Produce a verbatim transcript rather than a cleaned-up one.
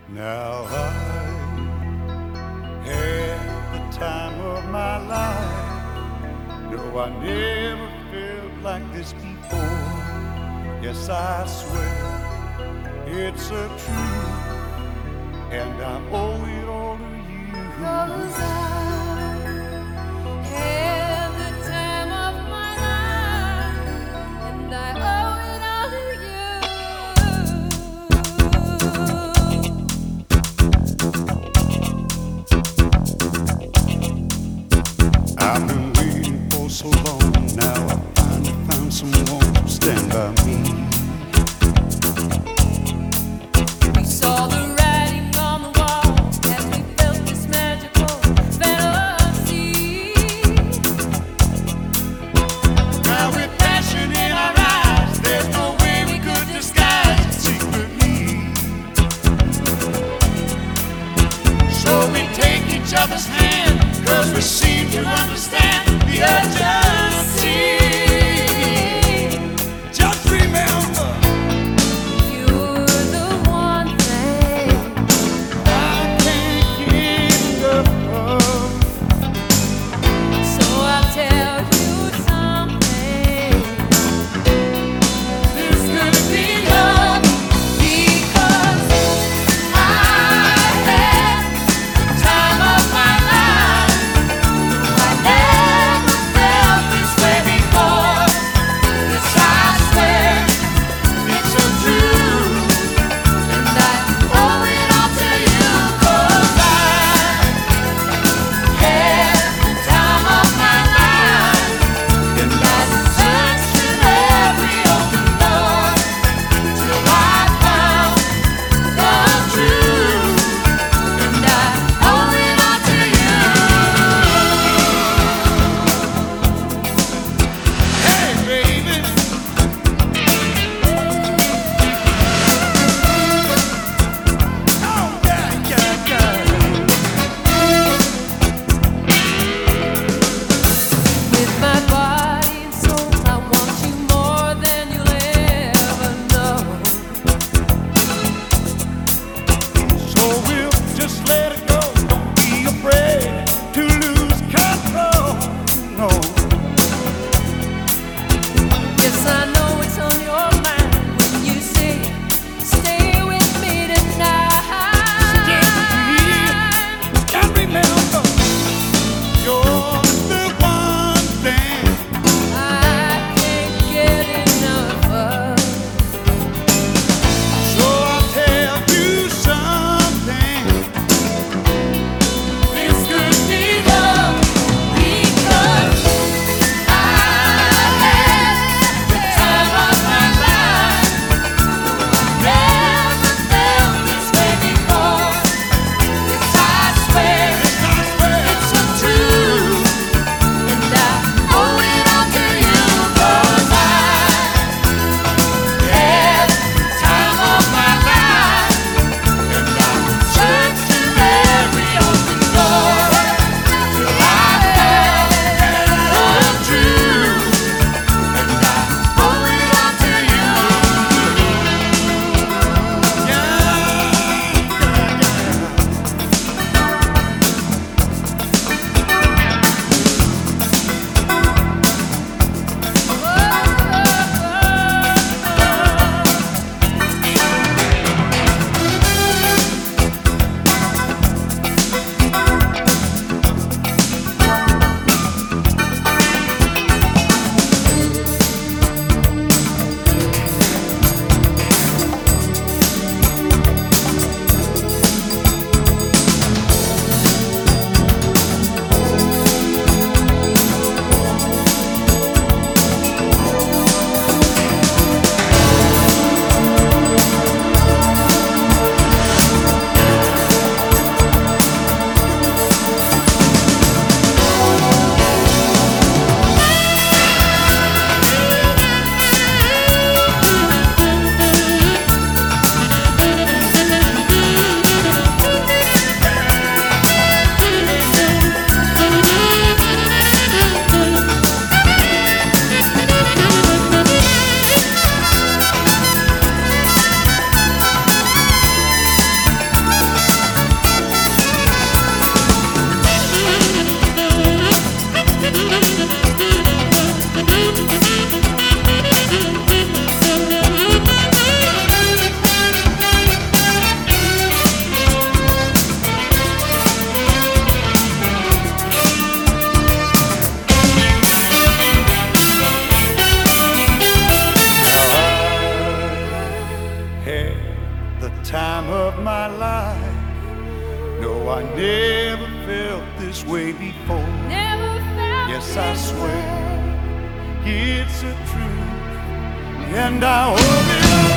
Now I had the time of my life. No, I never felt like this before. Yes, I swear it's a truth, and I owe it all to you. 'Cause I had the time of my life, and I owe it all to you. I've been waiting for so long. Now I finally found someone to stand by me. We saw the writing on the wall as we felt this magical fantasy. Now with passion in our eyes, there's no way we could disguise it secretly. So we take each other's hand, 'cause we seem to understand the urgency. Just remember, you're the one thing I can't get enough of. So I'll tell you something. There's gonna be love, because I had the time of my life. I never felt Had the time of my life. No, I never felt this way before. Never felt Yes, this I swear way. it's a truth, and I hope it